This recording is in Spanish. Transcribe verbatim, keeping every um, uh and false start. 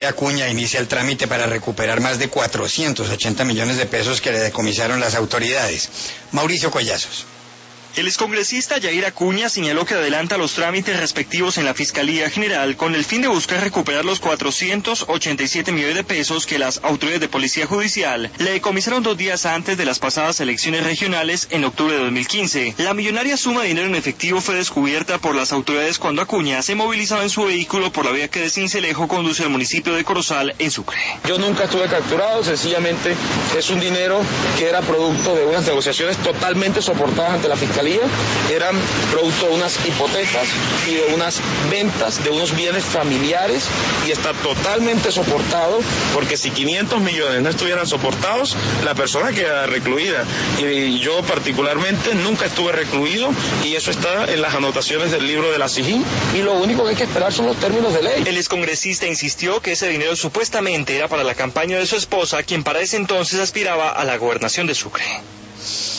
Acuña inicia el trámite para recuperar más de cuatrocientos ochenta millones de pesos que le decomisaron las autoridades. Mauricio Collazos. El excongresista Yair Acuña señaló que adelanta los trámites respectivos en la Fiscalía General con el fin de buscar recuperar los cuatrocientos ochenta y siete millones de pesos que las autoridades de Policía Judicial le decomisaron dos días antes de las pasadas elecciones regionales en octubre de dos mil quince. La millonaria suma de dinero en efectivo fue descubierta por las autoridades cuando Acuña se movilizaba en su vehículo por la vía que de Sincelejo conduce al municipio de Corozal, en Sucre. Yo nunca estuve capturado, sencillamente es un dinero que era producto de unas negociaciones totalmente soportadas ante la Fiscalía. Eran producto de unas hipotecas y de unas ventas de unos bienes familiares y está totalmente soportado, porque si quinientos millones no estuvieran soportados, la persona queda recluida. Y yo particularmente nunca estuve recluido y eso está en las anotaciones del libro de la SIJIN y lo único que hay que esperar son los términos de ley. El excongresista insistió que ese dinero supuestamente era para la campaña de su esposa, quien para ese entonces aspiraba a la gobernación de Sucre.